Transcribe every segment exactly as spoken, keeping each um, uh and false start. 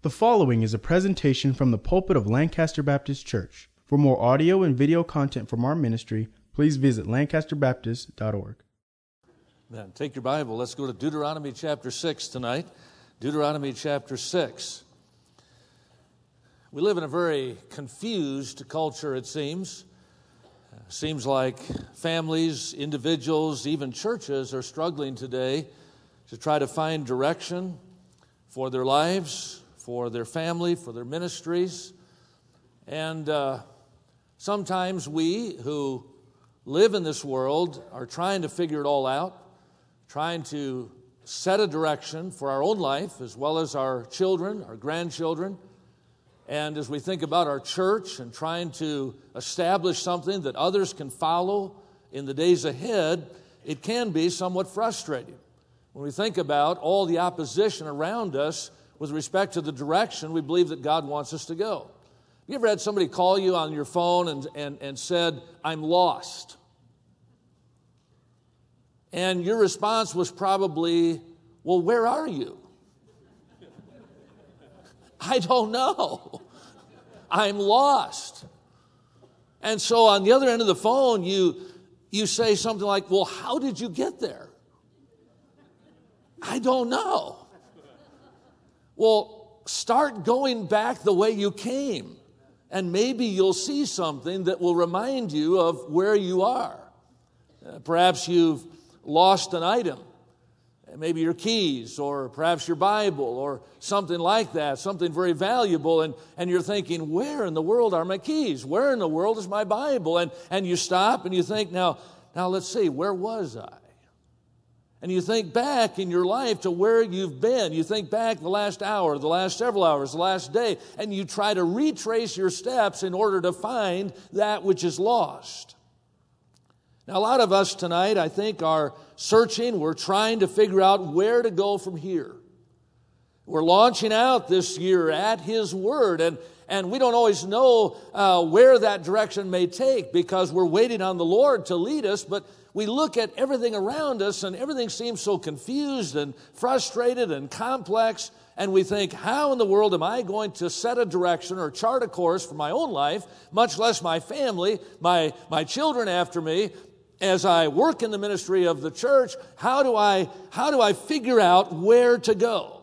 The following is a presentation from the pulpit of Lancaster Baptist Church. For more audio and video content from our ministry, please visit lancaster baptist dot org. Then take your Bible. Let's go to Deuteronomy chapter six tonight. Deuteronomy chapter six. We live in a very confused culture, it seems. It seems like families, individuals, even churches are struggling today to try to find direction for their lives, for their family, for their ministries. And uh, sometimes we who live in this world are trying to figure it all out, trying to set a direction for our own life as well as our children, our grandchildren. And as we think about our church and trying to establish something that others can follow in the days ahead, it can be somewhat frustrating. When we think about all the opposition around us with respect to the direction we believe that God wants us to go. You ever had somebody call you on your phone and, and, and said, "I'm lost"? And your response was probably, "Well, where are you?" "I don't know. I'm lost." And so on the other end of the phone, you, you say something like, "Well, how did you get there?" "I don't know." Well, start going back the way you came, and maybe you'll see something that will remind you of where you are. Uh, perhaps you've lost an item, maybe your keys, or perhaps your Bible, or something like that, something very valuable, and, and you're thinking, where in the world are my keys? Where in the world is my Bible? And, and you stop and you think, now, now let's see, where was I? And you think back in your life to where you've been. You think back the last hour, the last several hours, the last day, and you try to retrace your steps in order to find that which is lost. Now, a lot of us tonight, I think, are searching. We're trying to figure out where to go from here. We're launching out this year at His Word, and, and we don't always know uh, where that direction may take because we're waiting on the Lord to lead us, but we look at everything around us and everything seems so confused and frustrated and complex, and we think, how in the world am I going to set a direction or chart a course for my own life, much less my family, my, my children after me, as I work in the ministry of the church? How do I, how do I figure out where to go?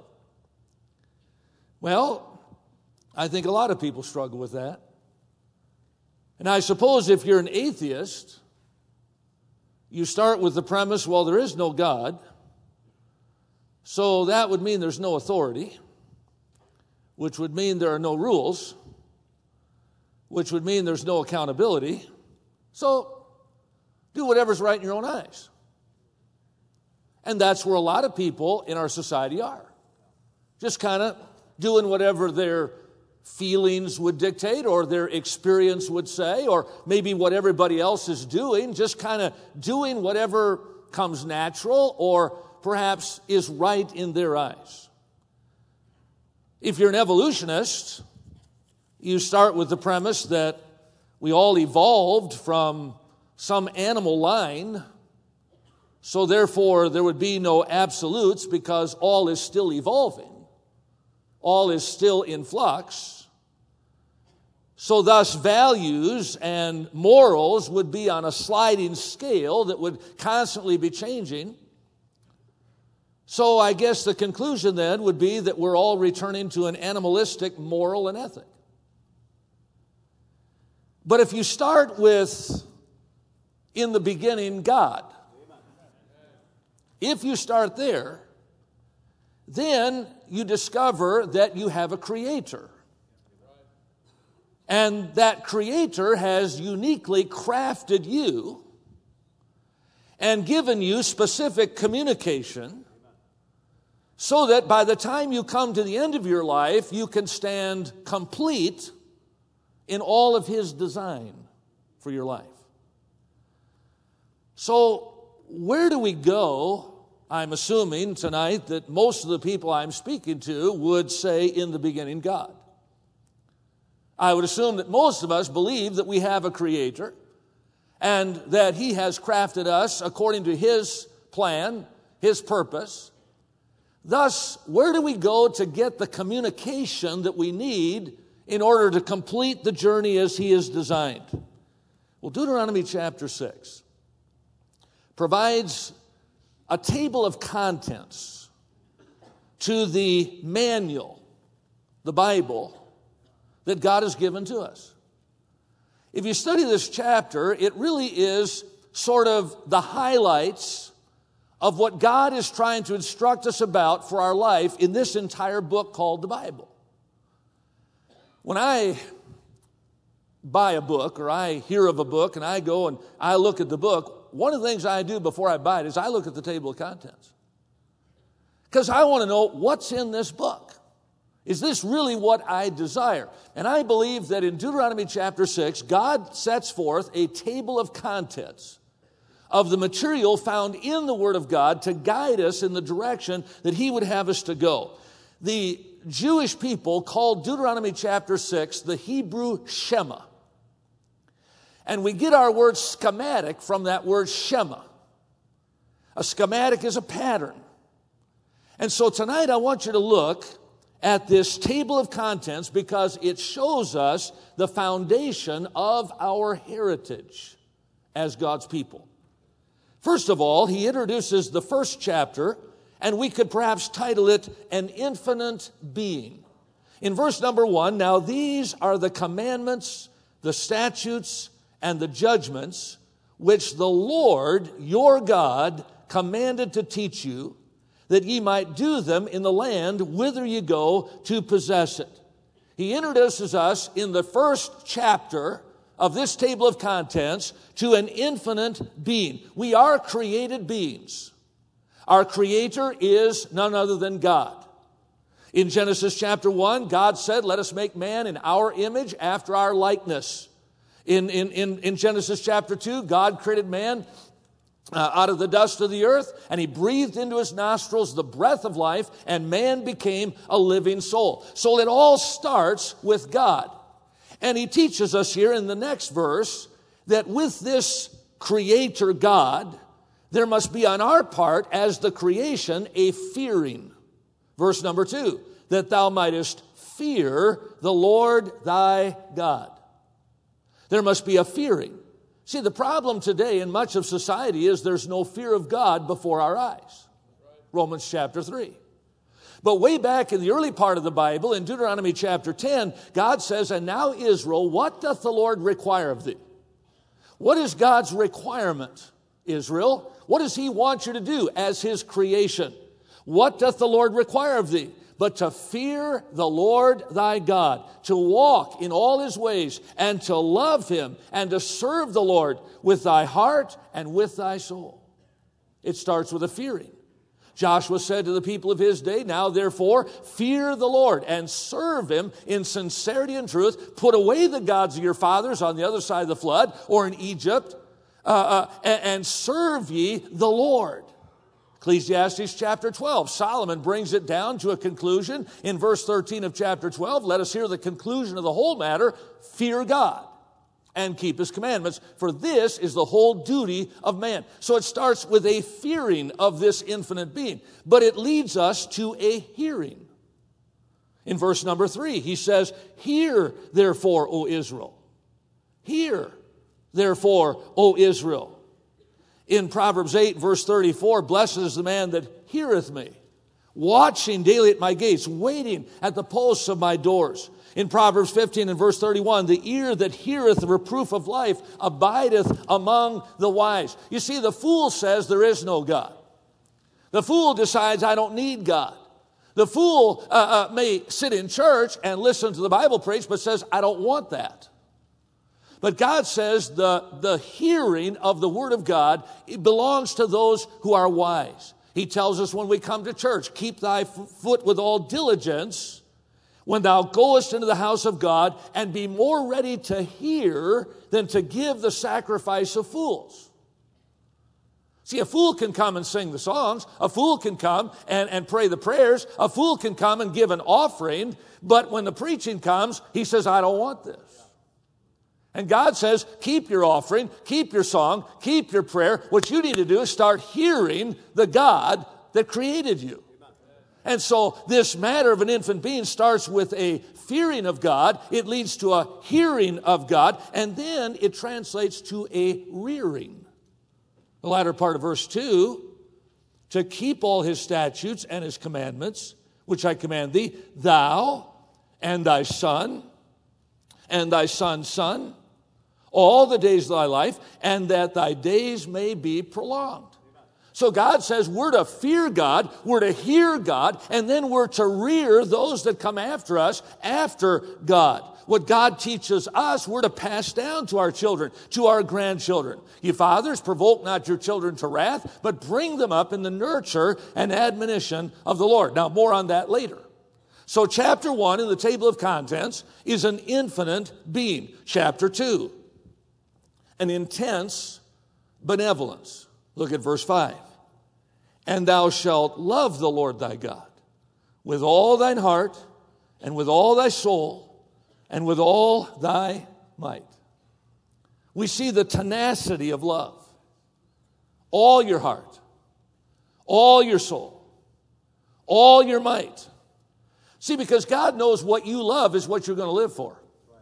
Well, I think a lot of people struggle with that. And I suppose if you're an atheist, you start with the premise, well, there is no God, so that would mean there's no authority, which would mean there are no rules, which would mean there's no accountability. So do whatever's right in your own eyes. And that's where a lot of people in our society are. Just kind of doing whatever their feelings would dictate or their experience would say, or maybe what everybody else is doing, just kind of doing whatever comes natural or perhaps is right in their eyes. If you're an evolutionist, you start with the premise that we all evolved from some animal line, so therefore there would be no absolutes because all is still evolving. All is still in flux. So thus values and morals would be on a sliding scale that would constantly be changing. So I guess the conclusion then would be that we're all returning to an animalistic moral and ethic. But if you start with, in the beginning, God, if you start there, then you discover that you have a creator. And that creator has uniquely crafted you and given you specific communication so that by the time you come to the end of your life, you can stand complete in all of His design for your life. So where do we go? I'm assuming tonight that most of the people I'm speaking to would say, in the beginning, God. I would assume that most of us believe that we have a creator and that He has crafted us according to His plan, His purpose, Thus, where do we go to get the communication that we need in order to complete the journey as He is designed? Well, Deuteronomy chapter six provides a table of contents to the manual, the Bible, that God has given to us. If you study this chapter, it really is sort of the highlights of what God is trying to instruct us about for our life in this entire book called the Bible. When I buy a book or I hear of a book and I go and I look at the book, one of the things I do before I buy it is I look at the table of contents. Because I want to know what's in this book. Is this really what I desire? And I believe that in Deuteronomy chapter six, God sets forth a table of contents of the material found in the Word of God to guide us in the direction that He would have us to go. The Jewish people called Deuteronomy chapter six the Hebrew Shema. And we get our word schematic from that word Shema. A schematic is a pattern. And so tonight I want you to look at this table of contents because it shows us the foundation of our heritage as God's people. First of all, he introduces the first chapter, and we could perhaps title it An Infinite Being. In verse number one, now these are the commandments, the statutes, and the judgments which the Lord your God commanded to teach you, that ye might do them in the land whither ye go to possess it. He introduces us in the first chapter of this table of contents to an infinite being. We are created beings. Our Creator is none other than God. In Genesis chapter one, God said, let us make man in our image after our likeness. In, in, in, in Genesis chapter two, God created man uh, out of the dust of the earth, and He breathed into his nostrils the breath of life, and man became a living soul. So it all starts with God. And he teaches us here in the next verse that with this Creator God, there must be on our part as the creation a fearing. Verse number two, that thou mightest fear the Lord thy God. There must be a fearing. See, the problem today in much of society is there's no fear of God before our eyes. Romans chapter three. But way back in the early part of the Bible, in Deuteronomy chapter ten, God says, and now Israel, what doth the Lord require of thee? What is God's requirement, Israel? What does He want you to do as His creation? What doth the Lord require of thee? But to fear the Lord thy God, to walk in all His ways, and to love Him, and to serve the Lord with thy heart and with thy soul. It starts with a fearing. Joshua said to the people of his day, now therefore fear the Lord and serve Him in sincerity and truth. Put away the gods of your fathers on the other side of the flood or in Egypt, uh, uh, and, and serve ye the Lord. Ecclesiastes chapter twelve, Solomon brings it down to a conclusion in verse thirteen of chapter twelve. Let us hear the conclusion of the whole matter. Fear God and keep His commandments, for this is the whole duty of man. So it starts with a fearing of this infinite being, but it leads us to a hearing. In verse number three, he says, hear therefore, O Israel. Hear therefore, O Israel. In Proverbs eight, verse thirty-four, blessed is the man that heareth me, watching daily at my gates, waiting at the posts of my doors. In Proverbs fifteen and verse thirty-one, the ear that heareth the reproof of life abideth among the wise. You see, the fool says there is no God. The fool decides I don't need God. The fool uh, uh, may sit in church and listen to the Bible preach, but says I don't want that. But God says the, the hearing of the Word of God, it belongs to those who are wise. He tells us when we come to church, keep thy f- foot with all diligence when thou goest into the house of God, and be more ready to hear than to give the sacrifice of fools. See, a fool can come and sing the songs. A fool can come and, and pray the prayers. A fool can come and give an offering. But when the preaching comes, he says, I don't want this. And God says, keep your offering, keep your song, keep your prayer. What you need to do is start hearing the God that created you. And so this matter of an infant being starts with a fearing of God. It leads to a hearing of God. And then it translates to a rearing. The latter part of verse two, to keep all his statutes and his commandments, which I command thee, thou and thy son and thy son's son, all the days of thy life, and that thy days may be prolonged. So God says we're to fear God, we're to hear God, and then we're to rear those that come after us after God. What God teaches us, we're to pass down to our children, to our grandchildren. Ye fathers, provoke not your children to wrath, but bring them up in the nurture and admonition of the Lord. Now, more on that later. So chapter one in the table of contents is an infinite being. Chapter two, an intense benevolence. Look at verse five. And thou shalt love the Lord thy God with all thine heart and with all thy soul and with all thy might. We see the tenacity of love. All your heart, all your soul, all your might. See, because God knows what you love is what you're going to live for.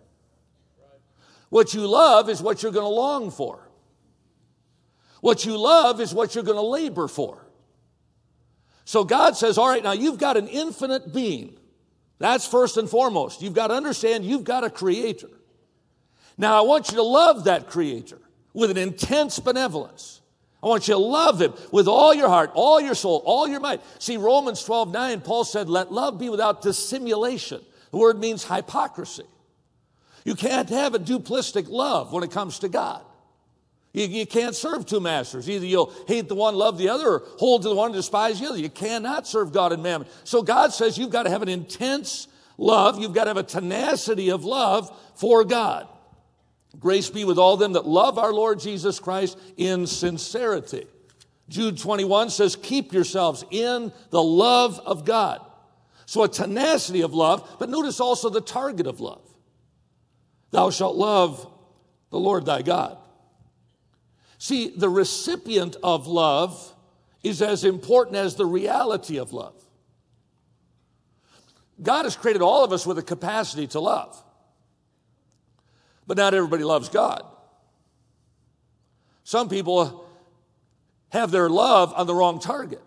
What you love is what you're going to long for. What you love is what you're going to labor for. So God says, all right, now you've got an infinite being. That's first and foremost. You've got to understand you've got a creator. Now I want you to love that creator with an intense benevolence. I want you to love him with all your heart, all your soul, all your might. See, Romans twelve nine, Paul said, let love be without dissimulation. The word means hypocrisy. You can't have a duplistic love when it comes to God. You, you can't serve two masters. Either you'll hate the one, love the other, or hold to the one and despise the other. You cannot serve God and mammon. So God says you've got to have an intense love. You've got to have a tenacity of love for God. Grace be with all them that love our Lord Jesus Christ in sincerity. Jude twenty-one says, keep yourselves in the love of God. So a tenacity of love, but notice also the target of love. Thou shalt love the Lord thy God. See, the recipient of love is as important as the reality of love. God has created all of us with a capacity to love. But not everybody loves God. Some people have their love on the wrong target.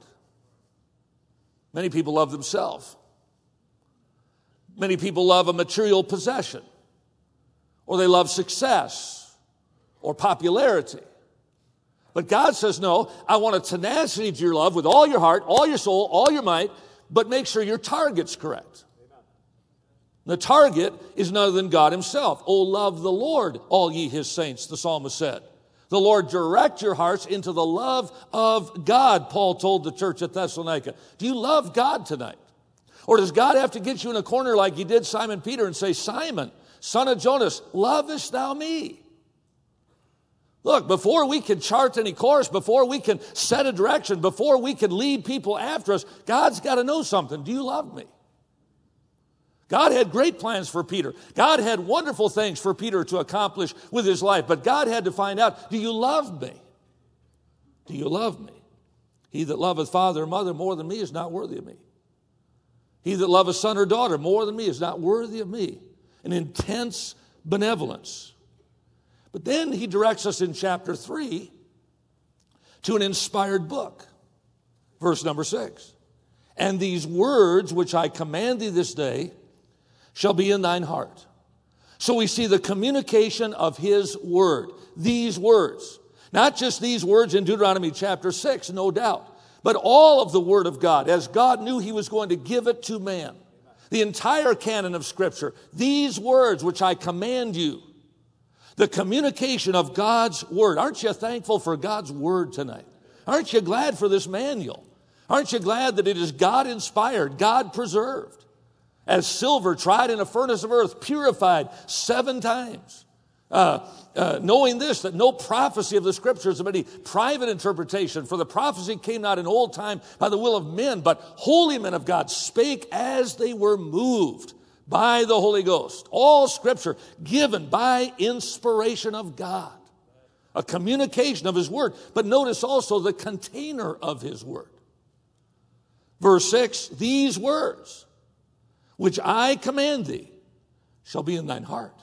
Many people love themselves. Many people love a material possession, or they love success or popularity. But God says, no, I want a tenacity to your love with all your heart, all your soul, all your might, but make sure your target's correct. The target is none other than God himself. Oh, love the Lord, all ye his saints, the psalmist said. The Lord direct your hearts into the love of God, Paul told the church at Thessalonica. Do you love God tonight? Or does God have to get you in a corner like he did Simon Peter and say, Simon, son of Jonas, lovest thou me? Look, before we can chart any course, before we can set a direction, before we can lead people after us, God's got to know something. Do you love me? God had great plans for Peter. God had wonderful things for Peter to accomplish with his life. But God had to find out, do you love me? Do you love me? He that loveth father or mother more than me is not worthy of me. He that loveth son or daughter more than me is not worthy of me. An intense benevolence. But then he directs us in chapter three to an inspired book. Verse number six. And these words which I command thee this day shall be in thine heart. So we see the communication of his word. These words. Not just these words in Deuteronomy chapter six, no doubt. But all of the word of God, as God knew he was going to give it to man. The entire canon of Scripture. These words which I command you. The communication of God's word. Aren't you thankful for God's word tonight? Aren't you glad for this manual? Aren't you glad that it is God-inspired, God-preserved? As silver tried in a furnace of earth, purified seven times. Uh, uh, knowing this, that no prophecy of the Scriptures of any private interpretation, for the prophecy came not in old time by the will of men, but holy men of God spake as they were moved by the Holy Ghost. All Scripture given by inspiration of God. A communication of his word. But notice also the container of his word. Verse six, these words, which I command thee, shall be in thine heart.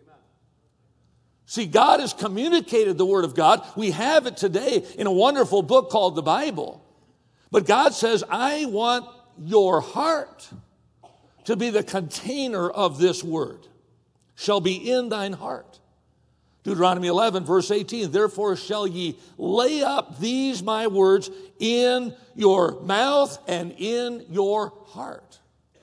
See, God has communicated the Word of God. We have it today in a wonderful book called the Bible. But God says, I want your heart to be the container of this Word. Shall be in thine heart. Deuteronomy eleven, verse eighteen, therefore shall ye lay up these my words in your mouth and in your heart.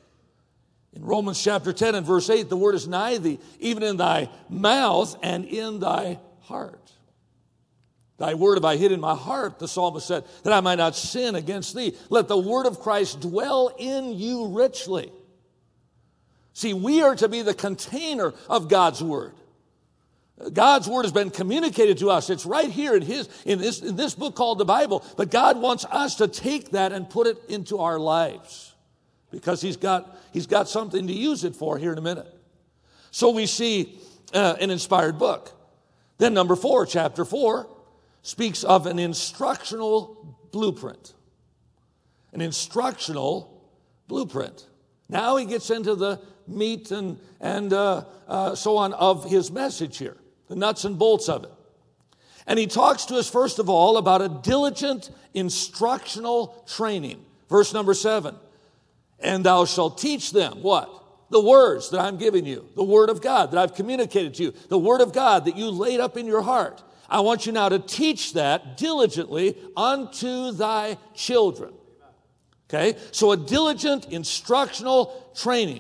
In Romans chapter ten and verse eight, the word is nigh thee, even in thy mouth and in thy heart. Thy word have I hid in my heart, the psalmist said, that I might not sin against thee. Let the word of Christ dwell in you richly. See, we are to be the container of God's word. God's word has been communicated to us. It's right here in his in this in this book called the Bible. But God wants us to take that and put it into our lives, because he's got he's got something to use it for here in a minute. So we see uh, an inspired book. Then number four, chapter four, speaks of an instructional blueprint. An instructional blueprint. Now he gets into the meat and and uh, uh, so on of his message here. The nuts and bolts of it. And he talks to us, first of all, about a diligent instructional training. Verse number seven. And thou shalt teach them, what? The words that I'm giving you. The word of God that I've communicated to you. The word of God that you laid up in your heart. I want you now to teach that diligently unto thy children. Okay? So a diligent instructional training.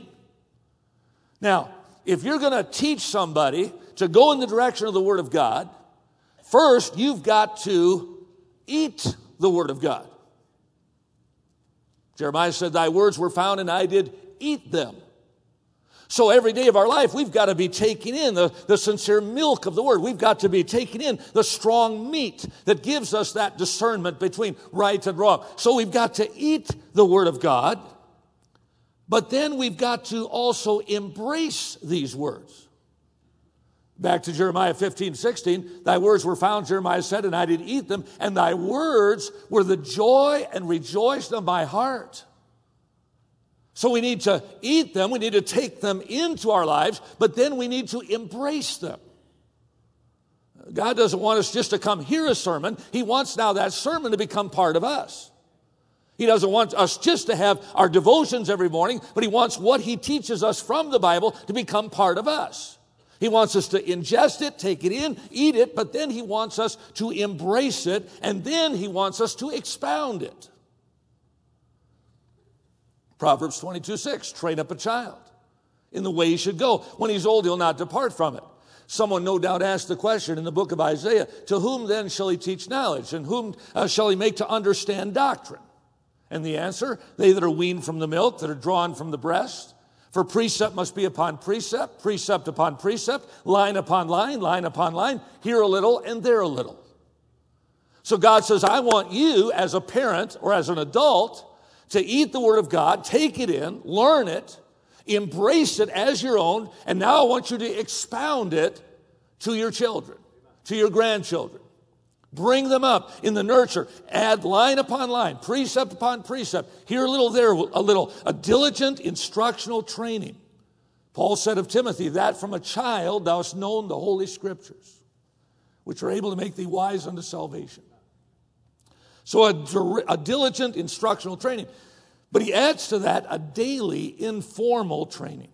Now, if you're going to teach somebody to go in the direction of the Word of God, first you've got to eat the Word of God. Jeremiah said, thy words were found and I did eat them. So every day of our life, we've got to be taking in the, the sincere milk of the Word. We've got to be taking in the strong meat that gives us that discernment between right and wrong. So we've got to eat the Word of God, but then we've got to also embrace these words. Back to Jeremiah fifteen, sixteen, thy words were found, Jeremiah said, and I did eat them, and thy words were the joy and rejoicing of my heart. So we need to eat them, we need to take them into our lives, but then we need to embrace them. God doesn't want us just to come hear a sermon. He wants now that sermon to become part of us. He doesn't want us just to have our devotions every morning, but he wants what he teaches us from the Bible to become part of us. He wants us to ingest it, take it in, eat it, but then he wants us to embrace it, and then he wants us to expound it. Proverbs twenty-two, six, train up a child in the way he should go. When he's old, he'll not depart from it. Someone no doubt asked the question in the book of Isaiah, to whom then shall he teach knowledge, and whom uh, shall he make to understand doctrine? And the answer, they that are weaned from the milk, that are drawn from the breast. For precept must be upon precept, precept upon precept, line upon line, line upon line, here a little and there a little. So God says, I want you as a parent or as an adult to eat the Word of God, take it in, learn it, embrace it as your own, and now I want you to expound it to your children, to your grandchildren. Bring them up in the nurture. Add line upon line, precept upon precept. Here a little, there a little. A diligent instructional training. Paul said of Timothy, that from a child thou hast known the Holy Scriptures, which are able to make thee wise unto salvation. So a, a diligent instructional training. But he adds to that a daily informal training.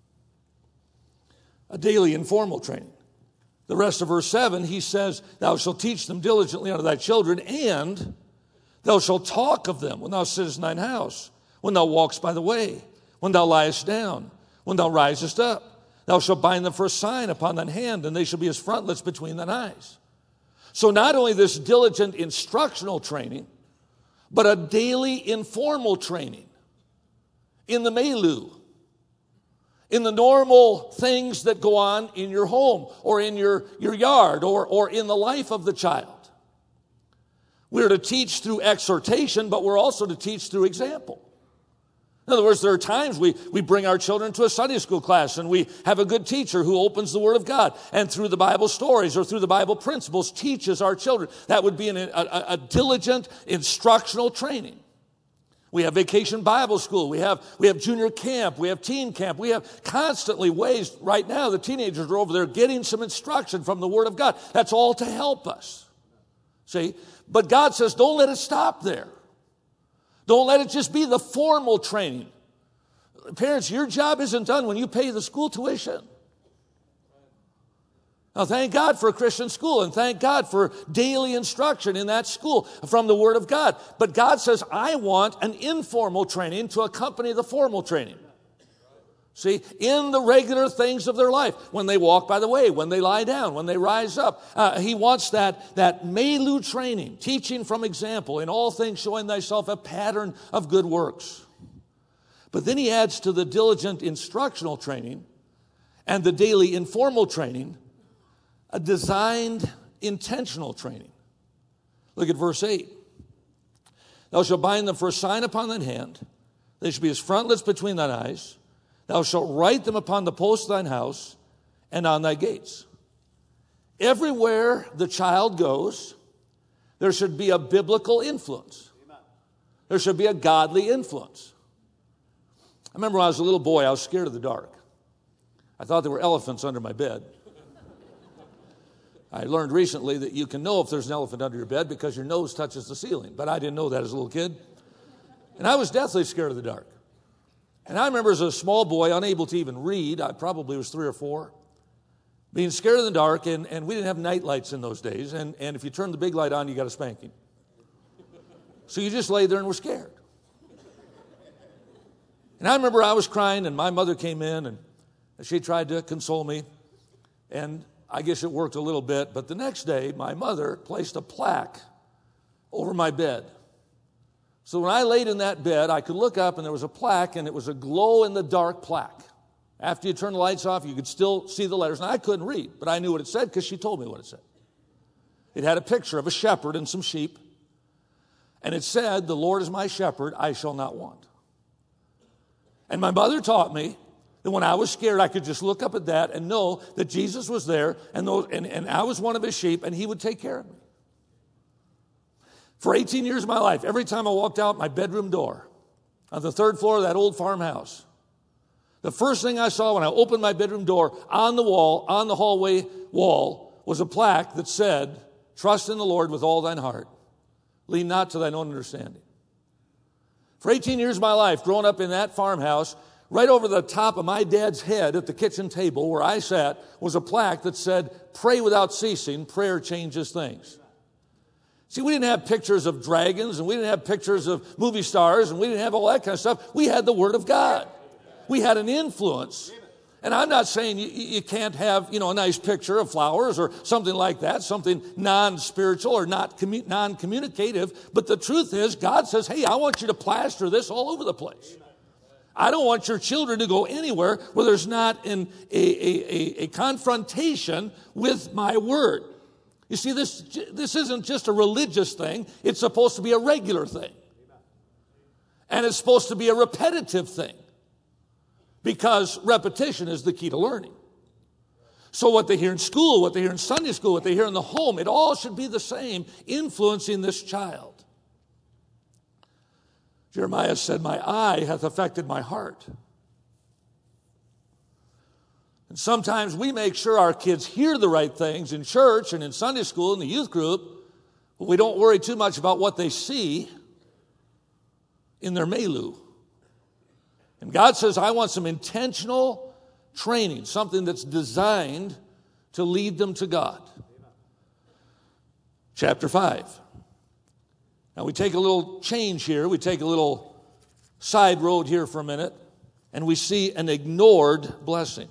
A daily informal training. The rest of verse seven, he says, thou shalt teach them diligently unto thy children, and thou shalt talk of them when thou sittest in thine house, when thou walkest by the way, when thou liest down, when thou risest up. Thou shalt bind them for a sign upon thine hand, and they shall be as frontlets between thine eyes. So not only this diligent instructional training, but a daily informal training in the milieu, in the normal things that go on in your home or in your, your yard or, or in the life of the child. We're to teach through exhortation, but we're also to teach through example. In other words, there are times we, we bring our children to a Sunday school class and we have a good teacher who opens the Word of God and through the Bible stories or through the Bible principles teaches our children. That would be an, a, a diligent instructional training. We have Vacation Bible School. We have, we have junior camp. We have teen camp. We have constantly ways. Right now, the teenagers are over there getting some instruction from the Word of God. That's all to help us. See? But God says, don't let it stop there. Don't let it just be the formal training. Parents, your job isn't done when you pay the school tuition. Now, thank God for a Christian school, and thank God for daily instruction in that school from the Word of God. But God says, I want an informal training to accompany the formal training. See, in the regular things of their life, when they walk by the way, when they lie down, when they rise up. Uh, he wants that, that melu training, teaching from example, in all things showing thyself a pattern of good works. But then he adds to the diligent instructional training and the daily informal training, a designed intentional training. Look at verse eight. Thou shalt bind them for a sign upon thine hand. They shall be as frontlets between thine eyes. Thou shalt write them upon the posts of thine house and on thy gates. Everywhere the child goes, there should be a biblical influence. There should be a godly influence. I remember when I was a little boy, I was scared of the dark. I thought there were elephants under my bed. I learned recently that you can know if there's an elephant under your bed because your nose touches the ceiling. But I didn't know that as a little kid. And I was deathly scared of the dark. And I remember as a small boy, unable to even read, I probably was three or four, being scared of the dark, and, and we didn't have night lights in those days. And, and if you turned the big light on, you got a spanking. So you just lay there and were scared. And I remember I was crying, and my mother came in, and she tried to console me. And I guess it worked a little bit, but the next day, my mother placed a plaque over my bed. So when I laid in that bed, I could look up and there was a plaque, and it was a glow-in-the-dark plaque. After you turn the lights off, you could still see the letters. And I couldn't read, but I knew what it said because she told me what it said. It had a picture of a shepherd and some sheep, and it said, "The Lord is my shepherd, I shall not want." And my mother taught me that when I was scared, I could just look up at that and know that Jesus was there, and, those, and, and I was one of his sheep, and he would take care of me. For eighteen years of my life, every time I walked out my bedroom door on the third floor of that old farmhouse, the first thing I saw when I opened my bedroom door on the wall, on the hallway wall, was a plaque that said, "Trust in the Lord with all thine heart. Lean not to thine own understanding." For eighteen years of my life, growing up in that farmhouse, right over the top of my dad's head at the kitchen table where I sat was a plaque that said, "Pray without ceasing, prayer changes things." See, we didn't have pictures of dragons, and we didn't have pictures of movie stars, and we didn't have all that kind of stuff. We had the Word of God. We had an influence. And I'm not saying you, you can't have, you know, a nice picture of flowers or something like that, something non-spiritual or not commu- non-communicative. But the truth is, God says, hey, I want you to plaster this all over the place. I don't want your children to go anywhere where there's not an, a, a, a, a confrontation with my Word. You see, this, this isn't just a religious thing. It's supposed to be a regular thing. And it's supposed to be a repetitive thing. Because repetition is the key to learning. So what they hear in school, what they hear in Sunday school, what they hear in the home, it all should be the same, influencing this child. Jeremiah said, "My eye hath affected my heart." And sometimes we make sure our kids hear the right things in church and in Sunday school and the youth group, but we don't worry too much about what they see in their melu. And God says, I want some intentional training, something that's designed to lead them to God. Chapter five. Now we take a little change here. We take a little side road here for a minute, and we see an ignored blessing.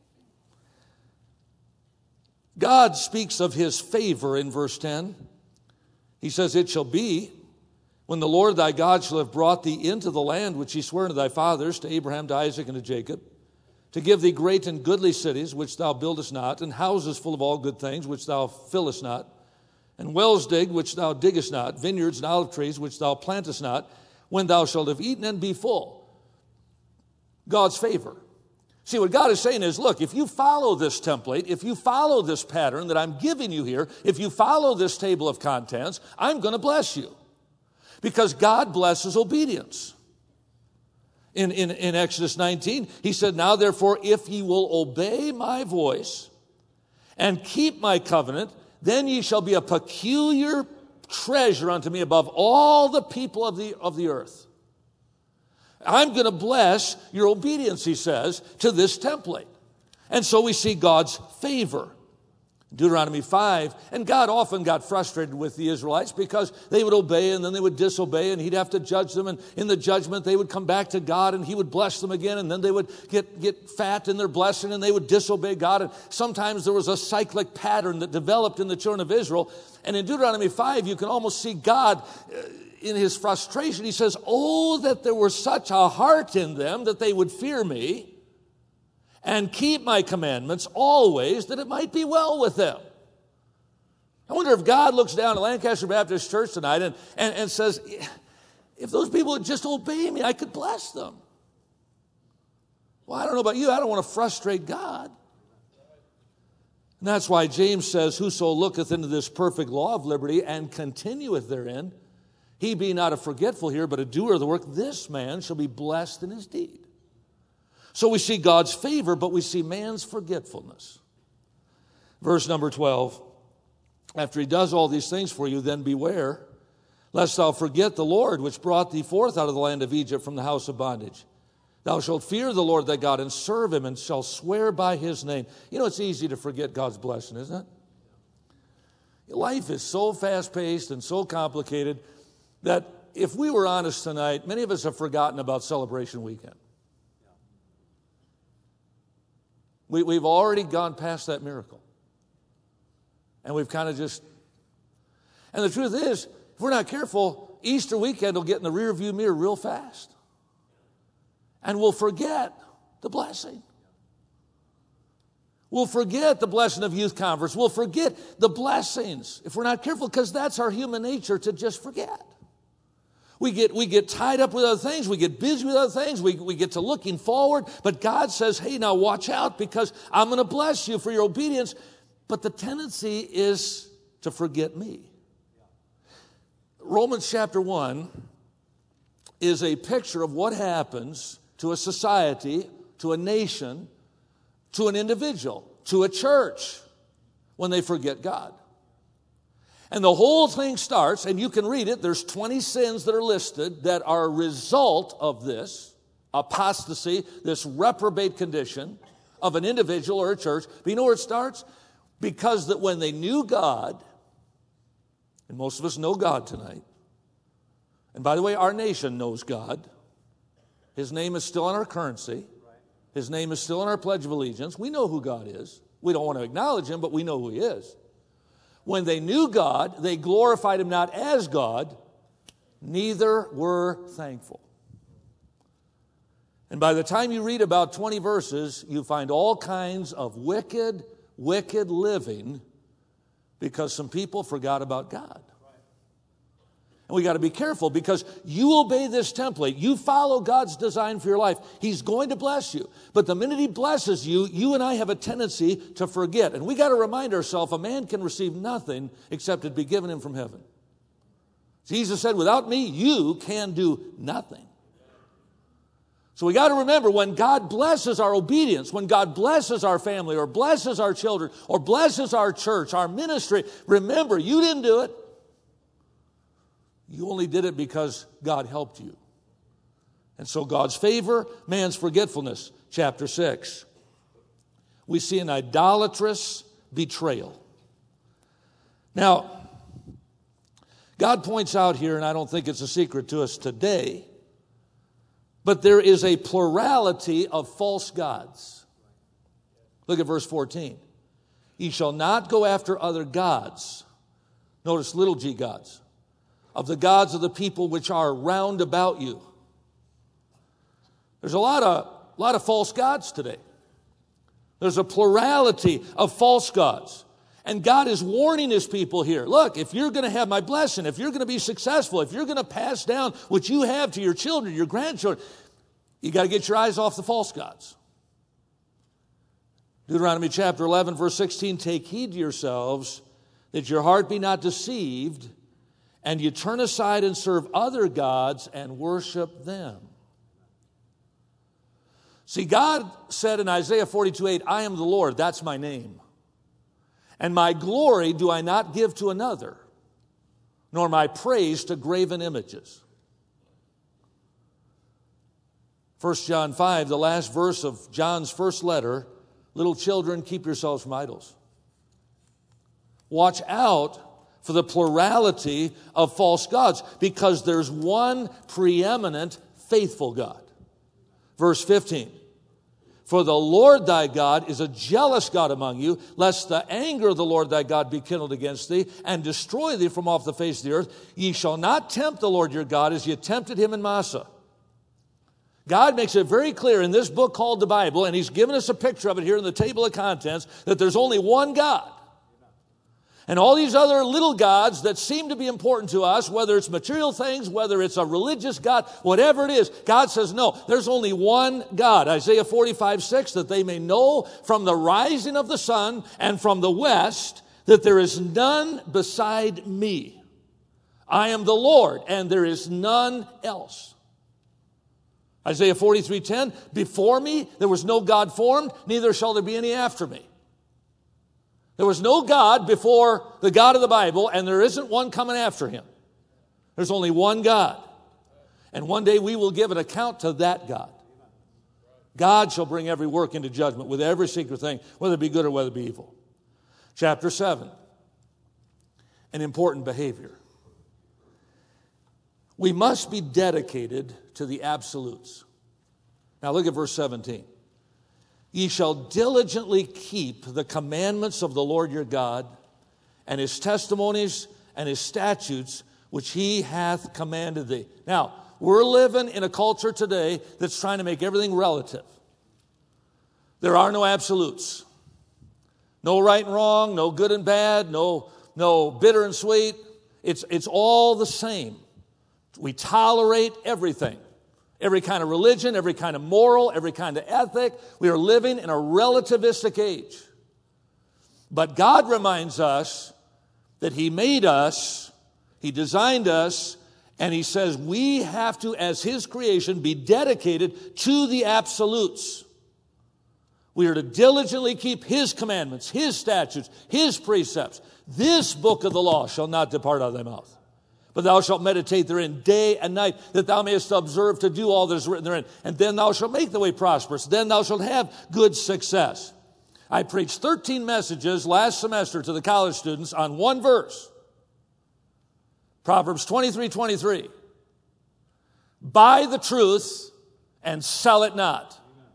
God speaks of his favor in verse ten. He says, "It shall be, when the Lord thy God shall have brought thee into the land which he sware unto thy fathers, to Abraham, to Isaac, and to Jacob, to give thee great and goodly cities, which thou buildest not, and houses full of all good things, which thou fillest not, and wells digged, which thou diggest not, vineyards and olive trees, which thou plantest not, when thou shalt have eaten and be full." God's favor. See, what God is saying is, look, if you follow this template, if you follow this pattern that I'm giving you here, if you follow this table of contents, I'm going to bless you. Because God blesses obedience. In, in, in Exodus nineteen, he said, now therefore, if ye will obey my voice and keep my covenant, then ye shall be a peculiar treasure unto me above all the people of the, of the earth. I'm going to bless your obedience, he says, to this template. And so we see God's favor. Deuteronomy five, and God often got frustrated with the Israelites because they would obey and then they would disobey, and he'd have to judge them, and in the judgment they would come back to God and he would bless them again, and then they would get, get fat in their blessing and they would disobey God. And sometimes there was a cyclic pattern that developed in the children of Israel. And in Deuteronomy five, you can almost see God in his frustration. He says, oh, that there were such a heart in them that they would fear me and keep my commandments always, that it might be well with them. I wonder if God looks down at Lancaster Baptist Church tonight and, and, and says, if those people would just obey me, I could bless them. Well, I don't know about you. I don't want to frustrate God. And that's why James says, whoso looketh into this perfect law of liberty and continueth therein, he be not a forgetful here, but a doer of the work, this man shall be blessed in his deed. So we see God's favor, but we see man's forgetfulness. Verse number twelve, after he does all these things for you, then beware, lest thou forget the Lord, which brought thee forth out of the land of Egypt from the house of bondage. Thou shalt fear the Lord thy God and serve him, and shall swear by his name. You know, it's easy to forget God's blessing, isn't it? Life is so fast-paced and so complicated that if we were honest tonight, many of us have forgotten about Celebration Weekend. We, we've already gone past that miracle. And we've kind of just... And the truth is, if we're not careful, Easter weekend will get in the rearview mirror real fast. And we'll forget the blessing. We'll forget the blessing of youth conference. We'll forget the blessings if we're not careful, because that's our human nature, to just forget. We get, we get tied up with other things. We get busy with other things. We, we get to looking forward. But God says, hey, now watch out, because I'm going to bless you for your obedience. But the tendency is to forget me. Romans chapter one is a picture of what happens to a society, to a nation, to an individual, to a church when they forget God. And the whole thing starts, and you can read it, there's twenty sins that are listed that are a result of this apostasy, this reprobate condition of an individual or a church. But you know where it starts? Because that when they knew God, and most of us know God tonight, and by the way, our nation knows God. His name is still on our currency. His name is still on our Pledge of Allegiance. We know who God is. We don't want to acknowledge him, but we know who he is. When they knew God, they glorified him not as God, neither were thankful. And by the time you read about twenty verses, you find all kinds of wicked, wicked living because some people forgot about God. And we got to be careful, because you obey this template. You follow God's design for your life. He's going to bless you. But the minute he blesses you, you and I have a tendency to forget. And we got to remind ourselves, a man can receive nothing except it be given him from heaven. Jesus said, without me, you can do nothing. So we got to remember, when God blesses our obedience, when God blesses our family or blesses our children or blesses our church, our ministry, remember, you didn't do it. You only did it because God helped you. And so God's favor, man's forgetfulness. Chapter six. We see an idolatrous betrayal. Now, God points out here, and I don't think it's a secret to us today, but there is a plurality of false gods. Look at verse fourteen. Ye shall not go after other gods. Notice little g gods. Of the gods of the people which are round about you. There's a lot of, a lot of false gods today. There's a plurality of false gods. And God is warning his people here. Look, if you're going to have my blessing, if you're going to be successful, if you're going to pass down what you have to your children, your grandchildren, you got to get your eyes off the false gods. Deuteronomy chapter eleven, verse sixteen, take heed to yourselves that your heart be not deceived, and you turn aside and serve other gods and worship them. See, God said in Isaiah forty-two eight, I am the Lord, that's my name. And my glory do I not give to another, nor my praise to graven images. First John five, the last verse of John's first letter, little children, keep yourselves from idols. Watch out for the plurality of false gods, because there's one preeminent faithful God. Verse fifteen, for the Lord thy God is a jealous God among you, lest the anger of the Lord thy God be kindled against thee, and destroy thee from off the face of the earth. Ye shall not tempt the Lord your God as ye tempted him in Massah. God makes it very clear in this book called the Bible, and he's given us a picture of it here in the table of contents, that there's only one God. And all these other little gods that seem to be important to us, whether it's material things, whether it's a religious God, whatever it is, God says, no, there's only one God. Isaiah forty-five six, that they may know from the rising of the sun and from the west that there is none beside me. I am the Lord, and there is none else. Isaiah forty-three ten, before me there was no God formed, neither shall there be any after me. There was no God before the God of the Bible, and there isn't one coming after him. There's only one God. And one day we will give an account to that God. God shall bring every work into judgment with every secret thing, whether it be good or whether it be evil. Chapter seven, an important behavior. We must be dedicated to the absolutes. Now look at verse seventeen. Ye shall diligently keep the commandments of the Lord your God, and his testimonies and his statutes, which he hath commanded thee. Now, we're living in a culture today that's trying to make everything relative. There are no absolutes. No right and wrong, no good and bad, no, no bitter and sweet. It's, it's all the same. We tolerate everything. Every kind of religion, every kind of moral, every kind of ethic. We are living in a relativistic age. But God reminds us that he made us, he designed us, and he says we have to, as his creation, be dedicated to the absolutes. We are to diligently keep his commandments, his statutes, his precepts. This book of the law shall not depart out of thy mouth, but thou shalt meditate therein day and night, that thou mayest observe to do all that is written therein. And then thou shalt make the way prosperous. Then thou shalt have good success. I preached thirteen messages last semester to the college students on one verse. Proverbs twenty-three twenty-three. Buy the truth and sell it not.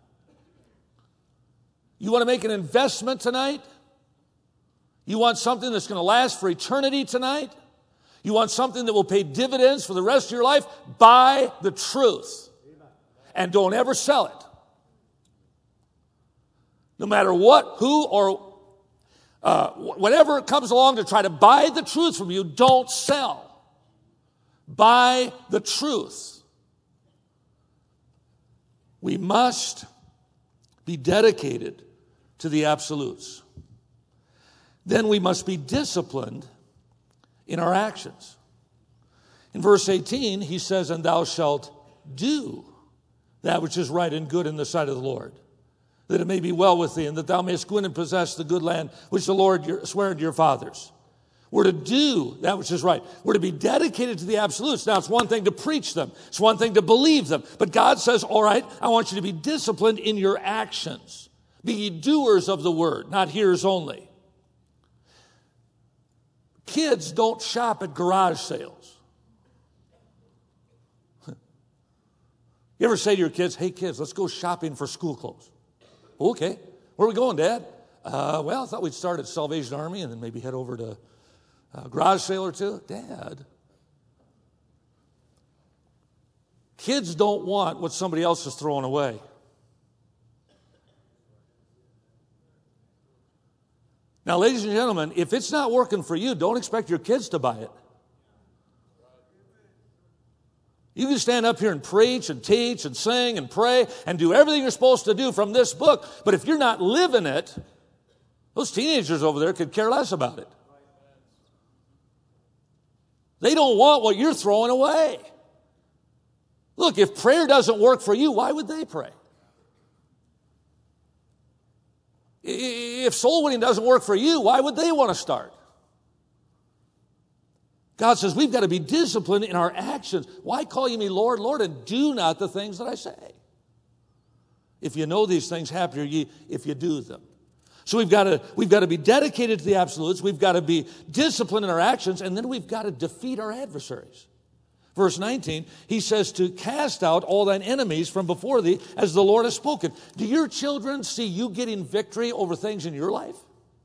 You want to make an investment tonight? You want something that's going to last for eternity tonight? You want something that will pay dividends for the rest of your life? Buy the truth. And don't ever sell it. No matter what, who, or uh, whatever comes along to try to buy the truth from you, don't sell. Buy the truth. We must be dedicated to the absolutes. Then we must be disciplined in our actions. In verse eighteen, he says, and thou shalt do that which is right and good in the sight of the Lord, that it may be well with thee, and that thou mayest go in and possess the good land which the Lord your, sware to your fathers. We're to do that which is right. We're to be dedicated to the absolutes. Now, it's one thing to preach them. It's one thing to believe them. But God says, all right, I want you to be disciplined in your actions. Be ye doers of the word, not hearers only. Kids don't shop at garage sales. You ever say to your kids, hey kids, let's go shopping for school clothes? Okay. Where are we going, Dad? Uh, well, I thought we'd start at Salvation Army and then maybe head over to a garage sale or two. Dad, kids don't want what somebody else is throwing away. Now, ladies and gentlemen, if it's not working for you, don't expect your kids to buy it. You can stand up here and preach and teach and sing and pray and do everything you're supposed to do from this book, but if you're not living it, those teenagers over there could care less about it. They don't want what you're throwing away. Look, if prayer doesn't work for you, why would they pray? If soul winning doesn't work for you, why would they want to start? God says we've got to be disciplined in our actions. Why call you me Lord, Lord, and do not the things that I say? If you know these things, happy are ye if you do them. So we've got to, we've got to be dedicated to the absolutes. We've got to be disciplined in our actions, and then we've got to defeat our adversaries. Verse nineteen, he says to cast out all thine enemies from before thee as the Lord has spoken. Do your children see you getting victory over things in your life?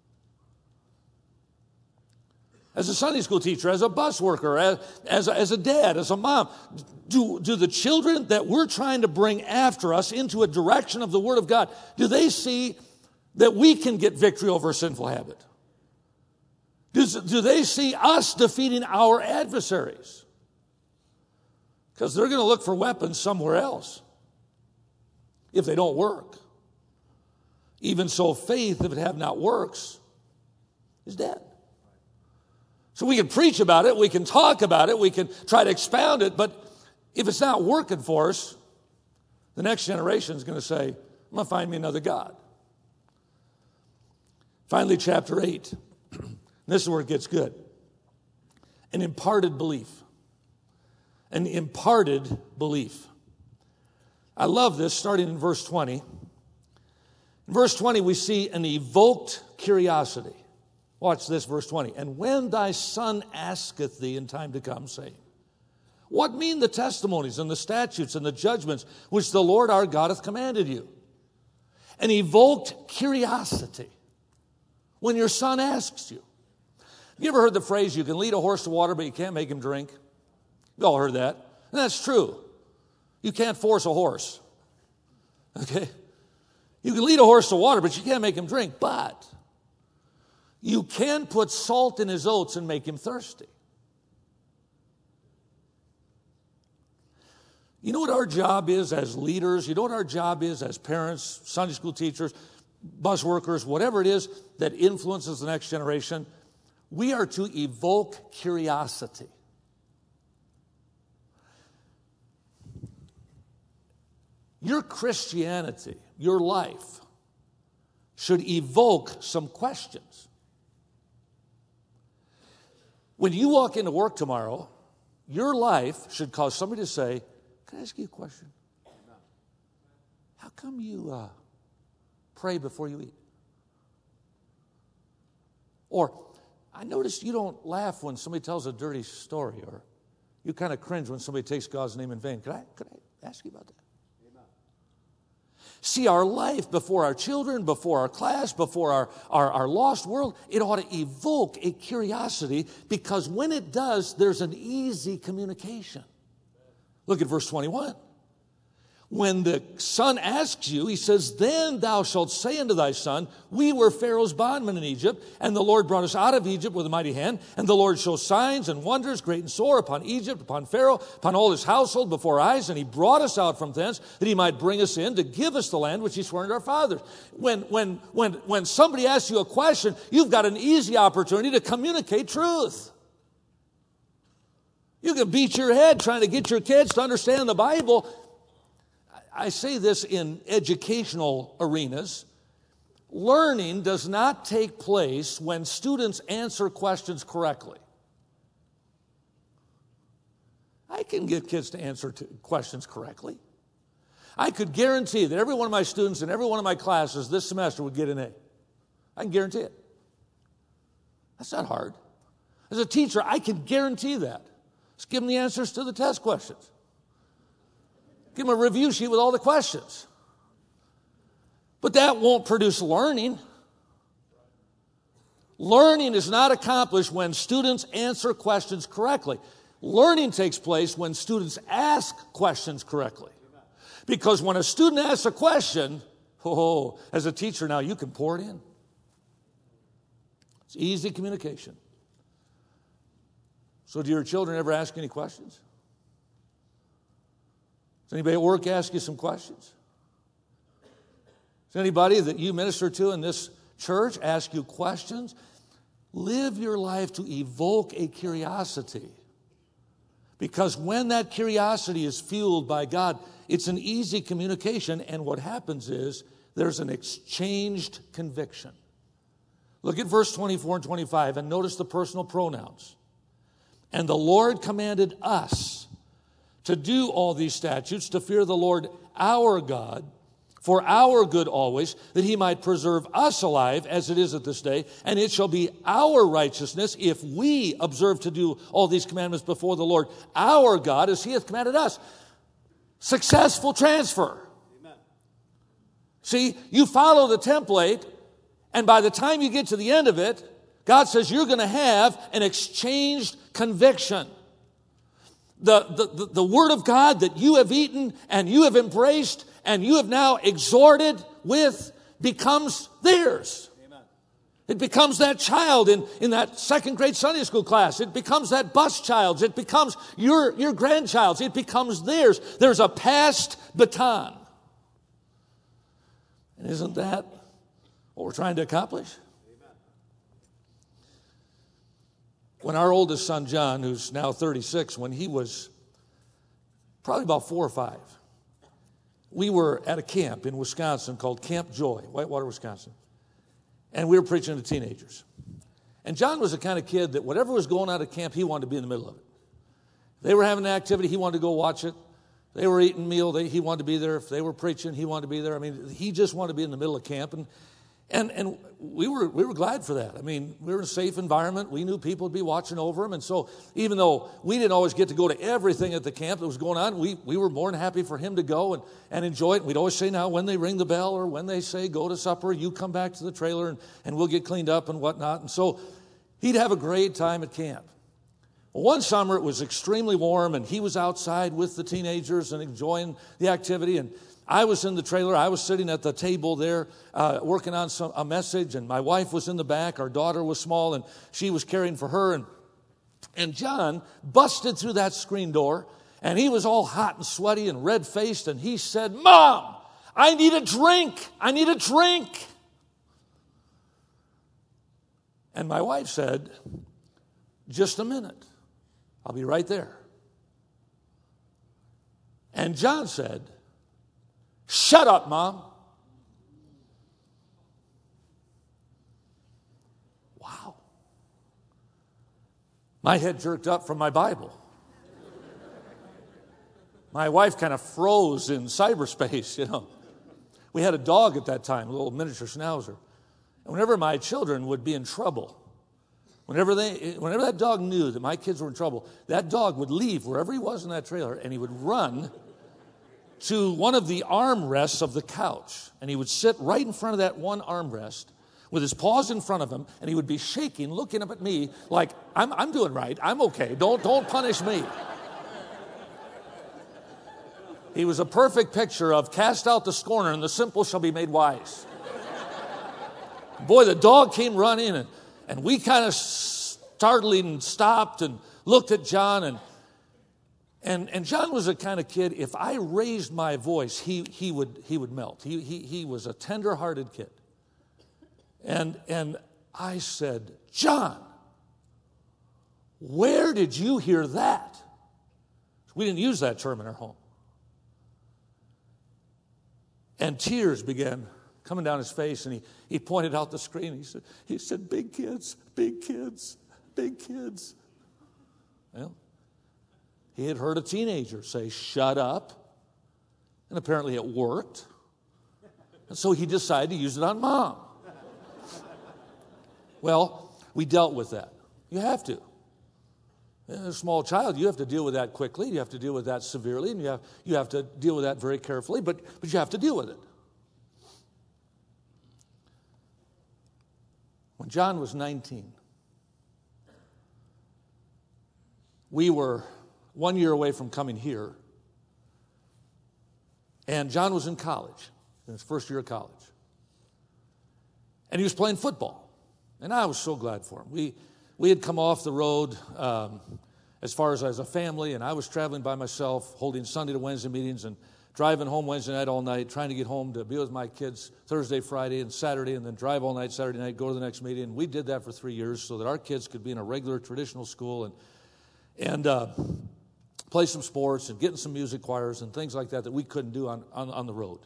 As a Sunday school teacher, as a bus worker, as, as, a, as a dad, as a mom, do, do the children that we're trying to bring after us into a direction of the Word of God, do they see that we can get victory over a sinful habit? Does, do they see us defeating our adversaries? Because they're going to look for weapons somewhere else if they don't work. Even so, faith, if it have not works, is dead. So we can preach about it, we can talk about it, we can try to expound it, but if it's not working for us, the next generation is going to say, I'm going to find me another God. Finally, chapter eight. This is where it gets good. An imparted belief. An imparted belief. I love this, starting in verse twenty. In verse twenty, we see an evoked curiosity. Watch this, verse twenty. And when thy son asketh thee in time to come, saying, what mean the testimonies and the statutes and the judgments which the Lord our God hath commanded you? An evoked curiosity. When your son asks you. Have you ever heard the phrase, you can lead a horse to water, but you can't make him drink? You all heard that. And that's true. You can't force a horse. Okay? You can lead a horse to water, but you can't make him drink. But you can put salt in his oats and make him thirsty. You know what our job is as leaders? You know what our job is as parents, Sunday school teachers, bus workers, whatever it is that influences the next generation? We are to evoke curiosity. Your Christianity, your life, should evoke some questions. When you walk into work tomorrow, your life should cause somebody to say, can I ask you a question? How come you uh, pray before you eat? Or, I noticed you don't laugh when somebody tells a dirty story, or you kind of cringe when somebody takes God's name in vain. Could I, could I ask you about that? See, our life before our children, before our class, before our, our, our lost world, it ought to evoke a curiosity, because when it does, there's an easy communication. Look at verse twenty-one. When the son asks you, he says, then thou shalt say unto thy son, we were Pharaoh's bondmen in Egypt, and the Lord brought us out of Egypt with a mighty hand, and the Lord showed signs and wonders, great and sore, upon Egypt, upon Pharaoh, upon all his household before our eyes, and he brought us out from thence, that he might bring us in to give us the land which he swore unto our fathers. When, when, when, when somebody asks you a question, you've got an easy opportunity to communicate truth. You can beat your head trying to get your kids to understand the Bible. I say this in educational arenas. Learning does not take place when students answer questions correctly. I can get kids to answer to questions correctly. I could guarantee that every one of my students in every one of my classes this semester would get an A. I can guarantee it. That's not hard. As a teacher, I can guarantee that. Just give them the answers to the test questions. Give them a review sheet with all the questions. But that won't produce learning. Learning is not accomplished when students answer questions correctly. Learning takes place when students ask questions correctly. Because when a student asks a question, oh, as a teacher now, you can pour it in. It's easy communication. So do your children ever ask any questions? Does anybody at work ask you some questions? Does anybody that you minister to in this church ask you questions? Live your life to evoke a curiosity. Because when that curiosity is fueled by God, it's an easy communication, and what happens is there's an exchanged conviction. Look at verse twenty-four and twenty-five, and notice the personal pronouns. And the Lord commanded us to do all these statutes, to fear the Lord our God, for our good always, that he might preserve us alive as it is at this day. And it shall be our righteousness if we observe to do all these commandments before the Lord our God, as he hath commanded us. Successful transfer. Amen. See, you follow the template, and by the time you get to the end of it, God says you're going to have an exchanged conviction. The, the, the, the Word of God that you have eaten and you have embraced and you have now exhorted with becomes theirs. Amen. It becomes that child in, in that second grade Sunday school class. It becomes that bus child's. It becomes your, your grandchild's. It becomes theirs. There's a passed baton. And isn't that what we're trying to accomplish? Amen. When our oldest son, John, who's now thirty-six, when he was probably about four or five, we were at a camp in Wisconsin called Camp Joy, Whitewater, Wisconsin. And we were preaching to teenagers. And John was the kind of kid that whatever was going on at camp, he wanted to be in the middle of it. If they were having an activity, he wanted to go watch it. If they were eating a meal, they, he wanted to be there. If they were preaching, he wanted to be there. I mean, he just wanted to be in the middle of camp. And And and we were we were glad for that. I mean, we were in a safe environment. We knew people would be watching over him. And so even though we didn't always get to go to everything at the camp that was going on, we, we were more than happy for him to go and, and enjoy it. We'd always say, now, when they ring the bell or when they say go to supper, you come back to the trailer and, and we'll get cleaned up and whatnot. And so he'd have a great time at camp. Well, one summer it was extremely warm, and he was outside with the teenagers and enjoying the activity. And I was in the trailer. I was sitting at the table there uh, working on some, a message, and my wife was in the back. Our daughter was small, and she was caring for her. And, and John busted through that screen door, and he was all hot and sweaty and red-faced, and he said, "Mom, I need a drink. I need a drink." And my wife said, "Just a minute. I'll be right there." And John said, "Shut up, Mom." Wow. My head jerked up from my Bible. My wife kind of froze in cyberspace, you know. We had a dog at that time, a little miniature schnauzer. And whenever my children would be in trouble, whenever they, whenever that dog knew that my kids were in trouble, that dog would leave wherever he was in that trailer, and he would run to one of the armrests of the couch. And he would sit right in front of that one armrest with his paws in front of him, and he would be shaking, looking up at me like, I'm, I'm doing right. I'm okay. Don't, don't punish me. He was a perfect picture of cast out the scorner and the simple shall be made wise. Boy, the dog came running, and, and we kind of startled and stopped and looked at John, and And, and John was the kind of kid, if I raised my voice, he, he, would, he would melt. He, he, he was a tender-hearted kid. And, and I said, "John, where did you hear that?" We didn't use that term in our home. And tears began coming down his face, and he, he pointed out the screen. He said, he said, "Big kids, big kids, big kids." Well, he had heard a teenager say, "Shut up." And apparently it worked. And so he decided to use it on Mom. Well, we dealt with that. You have to. As a small child, you have to deal with that quickly. You have to deal with that severely. And you have, you have to deal with that very carefully. But, but you have to deal with it. When John was nineteen, we were one year away from coming here, and John was in college, in his first year of college, and he was playing football, and I was so glad for him. We we had come off the road um, as far as as a family, and I was traveling by myself, holding Sunday to Wednesday meetings, and driving home Wednesday night all night, trying to get home to be with my kids Thursday, Friday, and Saturday, and then drive all night Saturday night, go to the next meeting. And we did that for three years so that our kids could be in a regular traditional school, and and. Uh, play some sports and get in some music choirs and things like that that we couldn't do on, on, on the road.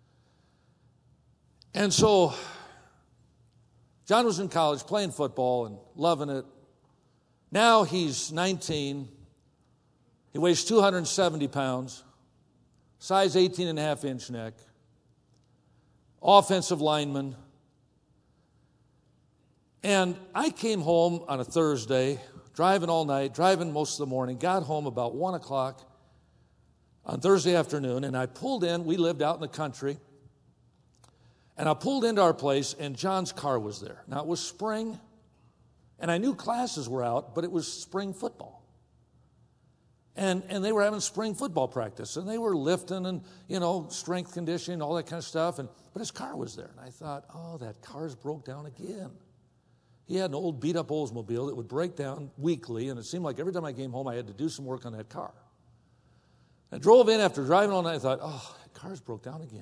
And so John was in college playing football and loving it. Now he's nineteen. He weighs two hundred seventy pounds, size eighteen and a half inch neck, offensive lineman. And I came home on a Thursday, driving all night, driving most of the morning, got home about one o'clock on Thursday afternoon, and I pulled in. We lived out in the country. And I pulled into our place, and John's car was there. Now, it was spring, and I knew classes were out, but it was spring football. And, and they were having spring football practice, and they were lifting and, you know, strength conditioning, all that kind of stuff. And, but his car was there, and I thought, oh, that car's broke down again. He had an old beat-up Oldsmobile that would break down weekly, and it seemed like every time I came home, I had to do some work on that car. I drove in after driving all night, I thought, oh, that car's broke down again.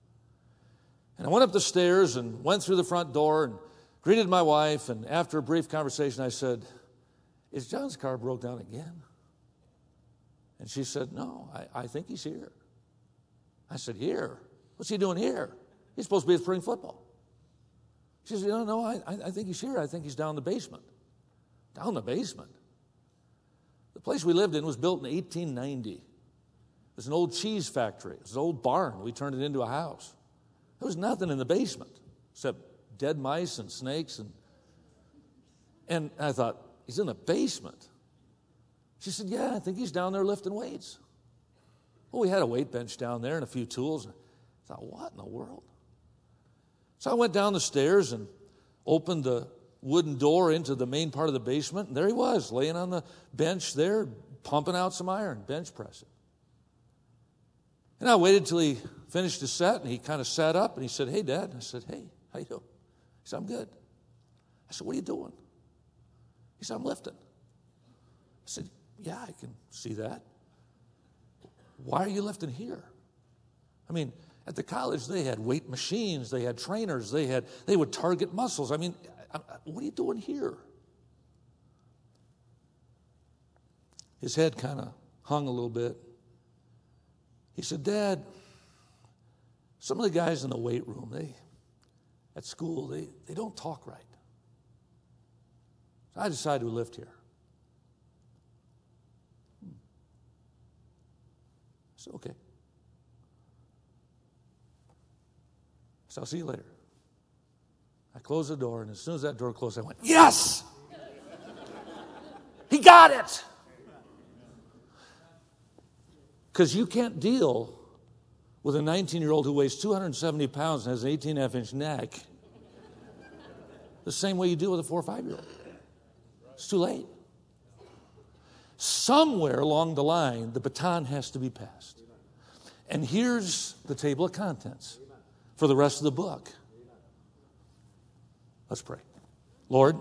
And I went up the stairs and went through the front door and greeted my wife, and after a brief conversation, I said, is John's car broke down again? And she said, no, I, I think he's here. I said, here? What's he doing here? He's supposed to be at spring football. She said, no, no, I, I think he's here. I think he's down in the basement. Down in the basement? The place we lived in was built in eighteen ninety. It was an old cheese factory. It was an old barn. We turned it into a house. There was nothing in the basement except dead mice and snakes. And, and I thought, he's in the basement. She said, yeah, I think he's down there lifting weights. Well, we had a weight bench down there and a few tools. I thought, what in the world? So I went down the stairs and opened the wooden door into the main part of the basement, and there he was, laying on the bench there, pumping out some iron, bench pressing. And I waited till he finished his set, and he kind of sat up, and he said, hey, Dad. I said, hey, how you doing? He said, I'm good. I said, what are you doing? He said, I'm lifting. I said, yeah, I can see that. Why are you lifting here? I mean, at the college, they had weight machines, they had trainers, they had they would target muscles. I mean, what are you doing here? His head kind of hung a little bit. He said, Dad, some of the guys in the weight room, they at school, they, they don't talk right. So I decided to lift here. I said, okay. So I'll see you later. I closed the door, and as soon as that door closed, I went, yes! He got it! Because you can't deal with a nineteen-year-old who weighs two hundred seventy pounds and has an eighteen and a half inch neck the same way you deal with a four or five-year-old. It's too late. Somewhere along the line, the baton has to be passed. And here's the table of contents for the rest of the book. Let's pray. Lord,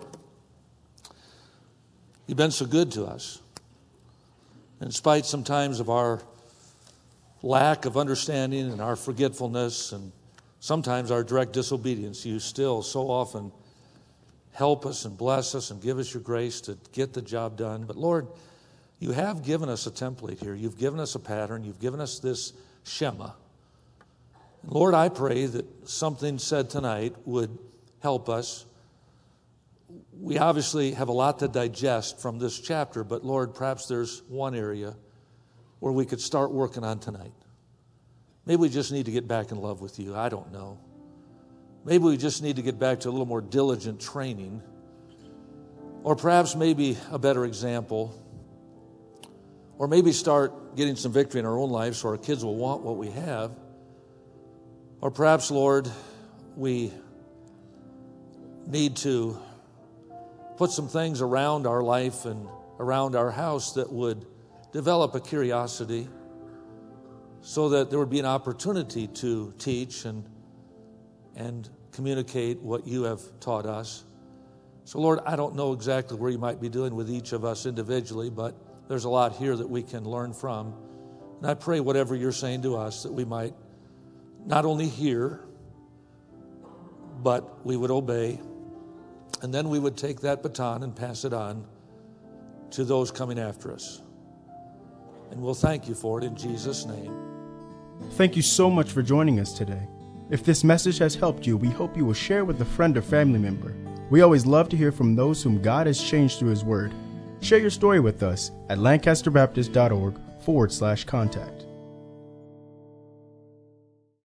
you've been so good to us. In spite sometimes of our lack of understanding and our forgetfulness and sometimes our direct disobedience, you still so often help us and bless us and give us your grace to get the job done. But Lord, you have given us a template here. You've given us a pattern. You've given us this Shema. And Lord, I pray that something said tonight would help us. We obviously have a lot to digest from this chapter, but Lord, perhaps there's one area where we could start working on tonight. Maybe we just need to get back in love with you. I don't know. Maybe we just need to get back to a little more diligent training. Or perhaps maybe a better example. Or maybe start getting some victory in our own lives so our kids will want what we have. Or perhaps, Lord, we need to put some things around our life and around our house that would develop a curiosity so that there would be an opportunity to teach and, and communicate what you have taught us. So, Lord, I don't know exactly where you might be dealing with each of us individually, but there's a lot here that we can learn from. And I pray whatever you're saying to us that we might not only hear, but we would obey. And then we would take that baton and pass it on to those coming after us. And we'll thank you for it in Jesus' name. Thank you so much for joining us today. If this message has helped you, we hope you will share with a friend or family member. We always love to hear from those whom God has changed through His Word. Share your story with us at lancasterbaptist.org forward slash contact.